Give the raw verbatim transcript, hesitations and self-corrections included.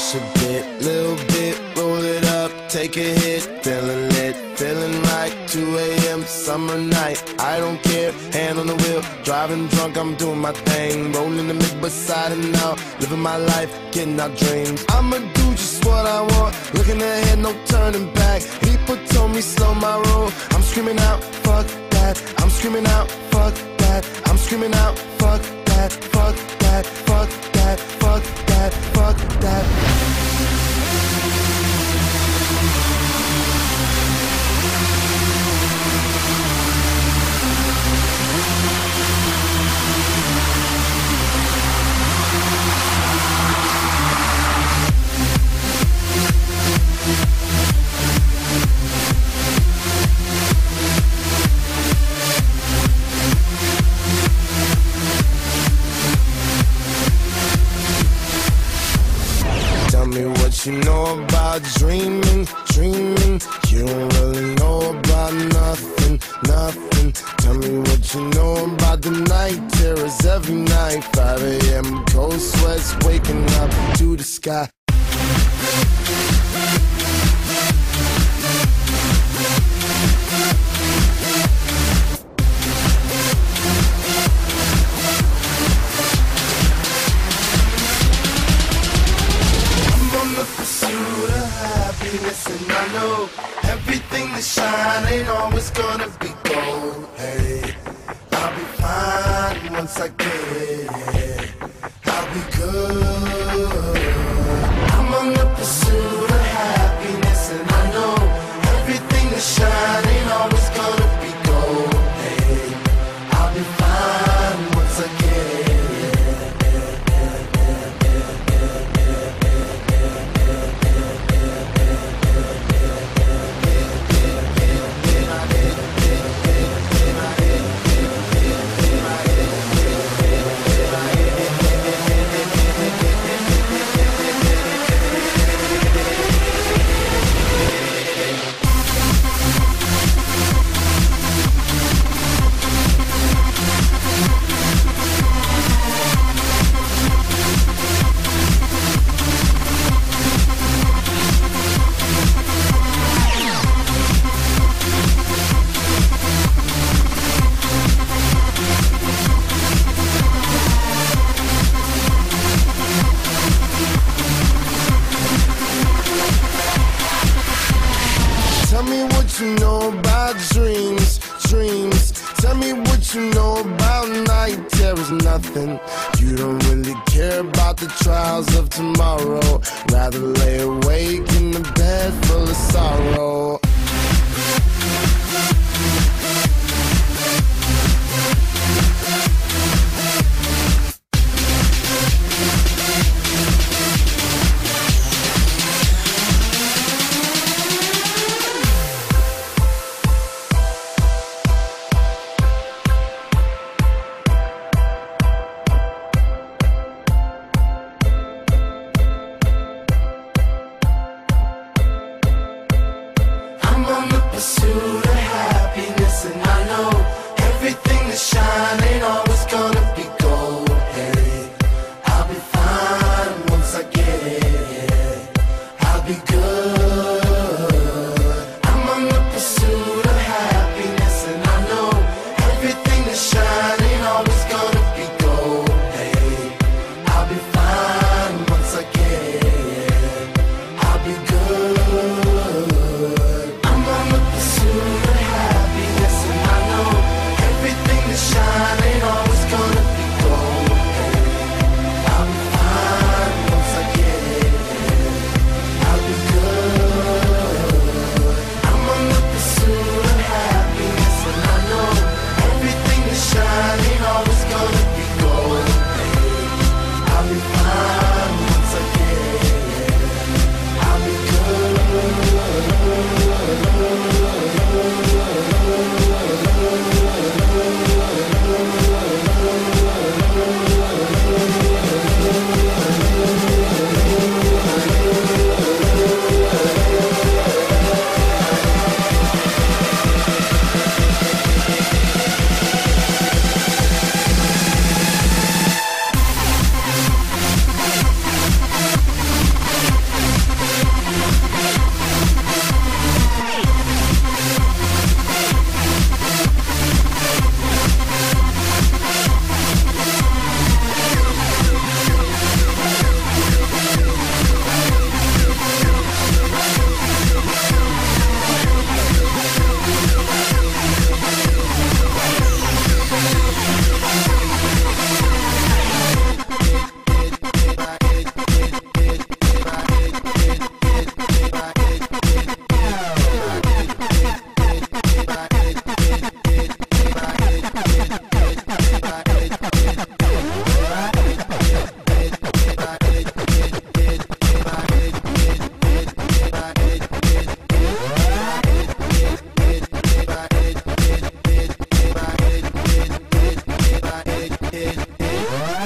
Mosh a bit, little bit, roll it up, take a hit, feeling lit, feeling right, two A M summer night, I don't care, hand on the wheel, driving drunk, I'm doing my thing, rolling the mid beside and out, living my life, getting our dreams. I'ma do just what I want, looking ahead, no turning back. People told me slow my roll, I'm screaming out, fuck that, I'm screaming out, fuck that, I'm screaming out, fuck that, fuck that, fuck that, fuck that, fuck that. Tell me what you know about dreaming, dreaming. You don't really know about nothing, nothing. Tell me what you know about the night terrors every night. five A M cold sweats waking up to the sky. And I know everything that shine ain't always gonna be gold. Hey, I'll be fine once I get it. I'll be good. I'm on the pursuit of happiness, and I know everything that shine ain't always gonna be gold. Hey, I'll be fine once I get it. Tell me what you know about dreams, dreams. Tell me what you know about night terrors, nothing. You don't really care about the trials of tomorrow. Rather lay awake in the bed full of sorrow. I'm on the pursuit of happiness. Bye.